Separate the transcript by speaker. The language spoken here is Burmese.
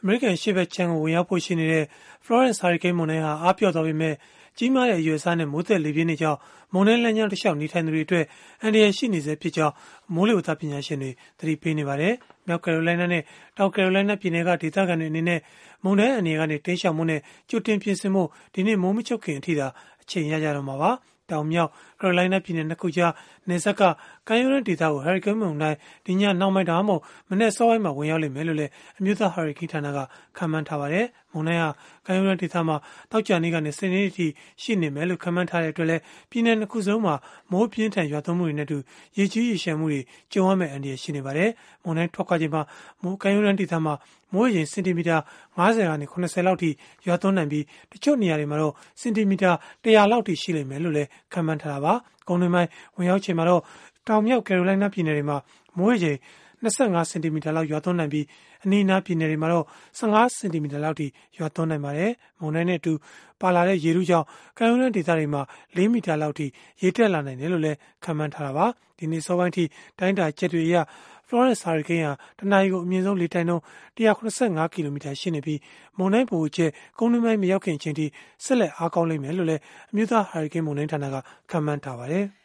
Speaker 1: မေရိကန်ရှေ့ဘက်ခြမ်းကိုဝင်ရောက်ဖို့ရှိနေတဲ့ Florence ဟာရီကိန်းမုန်တိုင်းဟာအားပျော့သွားပေမဲ့ကြီးမားတဲ့အရွယ်အစားနဲ့မိုးသက်လေပြင်းတွေကြောင့်မုန်တိုင်းလမ်းကြောင်းတစ်လျှောက်နေထိုင်သူတွေအတွက်အန္တရာယ်ရှိနေဆဲဖြစ်ကြောင်းမိုးလေဝသပညာရှင်တွေသတိပေးနေပါတယ်။မြောက်ကယ်ရိုလိုင်းနားနဲ့တောင်ကယ်ရိုလိုင်းနားပြည်နယ်ကဒေသခံတွေအနေနဲ့မုန်တိုင်းအန္တရာယ်ကနေတိမ်းရှောင်မှုနဲ့ကြိုတင်ပြင်ဆင်မှုဒီနေ့မိုးမချုပ်ခင်အထိသာအချိန်ရကြတော့မှာပါ။တောင်မြောက်ကယ်ရိုလိုင်းနားပြည်နယ်နှစ်ခုကြားနယ်စပ်ကကမ်းရိုးတန်းဒေသကိုဟာရီကိန်းမုန်တိုင်းဒီညနှောင်းပိုင်းဒါမှမဟုတ်မနေ့စောပိုင်းမှာဝင်ရောက်လိမ့်မယ်လို့လည်းအမျိုးသားဟာရီကိန်းဌာနကခန့်မှန်းထားပါတယ်။မုန်တိုင်းဟာကမ်းရိုးတန်းဒေသမှာတောက်ကြနေ့ကနေစနေနေ့ထိရှိနေမယ်လို့ခန့်မှန်းထားတဲ့အတွက်လည်းပြည်နယ်နှစ်ခုစလုံးမှာမိုးပြင်းထန်ရွာသွန်းမှုတွေနဲ့အတူရေကြီးရေရှမ်းမှုတွေကြုံရမယ့်အန္တရာယ်ရှိနေပါတယ်။မုန်တိုင်းထွက်ခွာချိန်မှာကမ်းရိုးတန်းဒေသမှာမိုးရေစင်တီမီတာ50ကနေ80လောက်ထိရွာသွန်းနိုင်ပြီးတချို့နေရာတွေမှာတော့စင်တီမီတာ100လောက်ထိရှိလိမ့်မယ်လို့လည်းခန့်မှန်းထားတာပါ။ကုန်းတွင်းပိုင်းဝင်ရောက်ချိန်မှာတော့တောင်မြောက်ကယ်ရိုလိုင်းနားပြည်နယ်တွေမှာမိုးရေချိန်25စင်တီမီတာလောက်ရွာသွန်းနိုင်ပြီးအနီးအနားပြည်နယ်တွေမှာတော့15စင်တီမီတာလောက်ထိရွာသွန်းနိုင်ပါတယ်။မုန်တိုင်းနဲ့အတူပါလာတဲ့ရေထုကြောင့်ကမ်းရိုးတန်းဒေသတွေမှာ4မီတာလောက်ထိရေတက်လာနိုင်တယ်လို့လည်းခန့်မှန်းထားတာပါ။ဒီနေ့စောပိုင်းထိတိုင်းတာချက်တွေအရFlorence ဟာရီကိန်းဟာတနအီကိုအမြင့်ဆုံးလေတိုက်နှုန်း185ကီလိုမီတာရှိနေပြီးမုန်တိုင်းဗဟိုချက်ကုန်းတွင်းပိုင်းမရောက်ခင်အချိန်ထိဆက်လက်အားကောင်းလိမ့်မယ်လို့လည်းအမျိုးသားဟာရီကိန်းမုန်တိုင်းဌာနကခန့်မှန်းထားပါတယ်။